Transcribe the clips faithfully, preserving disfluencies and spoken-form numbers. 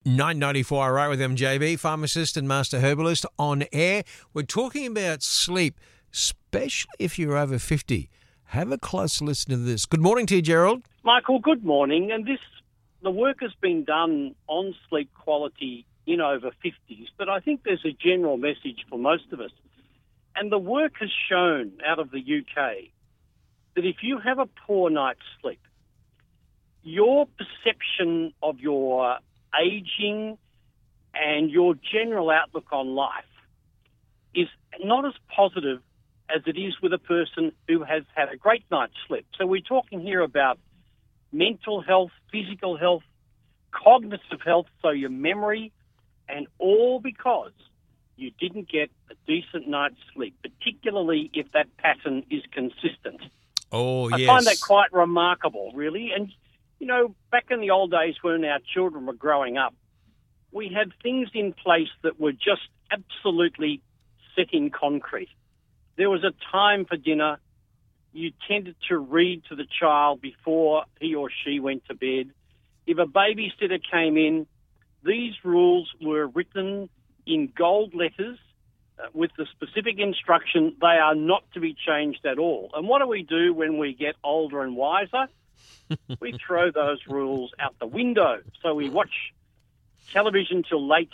nine ninety-four R A with M J B, pharmacist and master herbalist on air. We're talking about sleep, especially if you're over fifty. Have a close listen to this. Good morning to you, Gerald. Michael, good morning. And this, the work has been done on sleep quality in over fifties, but I think there's a general message for most of us. And the work has shown out of the U K that if you have a poor night's sleep, your perception of your aging and your general outlook on life is not as positive as it is with a person who has had a great night's sleep. So we're talking here about mental health, physical health, cognitive health, so your memory, and all because you didn't get a decent night's sleep, particularly if that pattern is consistent. Oh, I yes. find that quite remarkable, really. And, you know, back in the old days when our children were growing up, we had things in place that were just absolutely set in concrete. There was a time for dinner. You tended to read to the child before he or she went to bed. If a babysitter came in, these rules were written in gold letters uh, with the specific instruction they are not to be changed at all. And what do we do when we get older and wiser? We throw those rules out the window. So we watch television till late.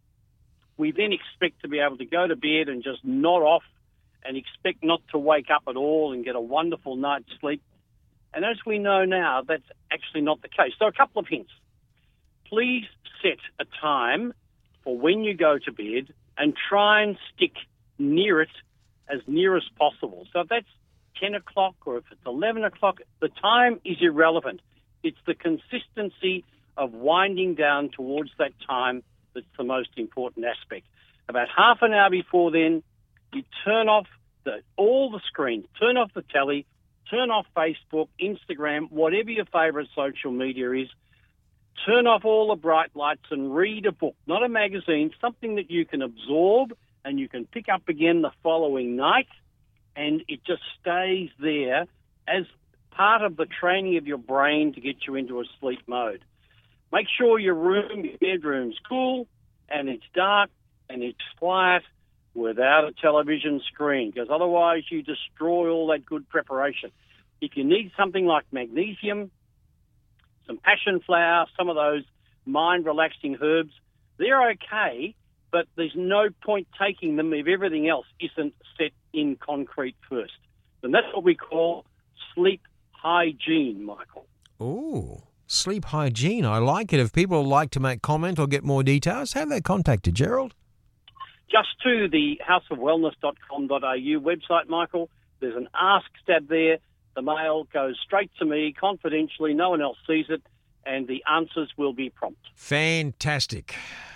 We then expect to be able to go to bed and just nod off and expect not to wake up at all and get a wonderful night's sleep. And as we know now, that's actually not the case. So a couple of hints. Please set a time for when you go to bed and try and stick near it as near as possible. So if that's ten o'clock or if it's eleven o'clock, the time is irrelevant. It's the consistency of winding down towards that time that's the most important aspect. About half an hour before then, you turn off the, all the screens, turn off the telly, turn off Facebook, Instagram, whatever your favourite social media is. Turn off all the bright lights and read a book, not a magazine, something that you can absorb and you can pick up again the following night, and it just stays there as part of the training of your brain to get you into a sleep mode. Make sure your room, your bedroom's cool and it's dark and it's quiet without a television screen, because otherwise you destroy all that good preparation. If you need something like magnesium, some passion flower, some of those mind-relaxing herbs, they're okay, but there's no point taking them if everything else isn't set in concrete first. And that's what we call sleep hygiene, Michael. Oh, sleep hygiene. I like it. If people would like to make comment or get more details, how do they contact you, Gerald? Just to the house of wellness dot com dot a u website, Michael. There's an Ask tab there. The mail goes straight to me, confidentially. No one else sees it, and the answers will be prompt. Fantastic.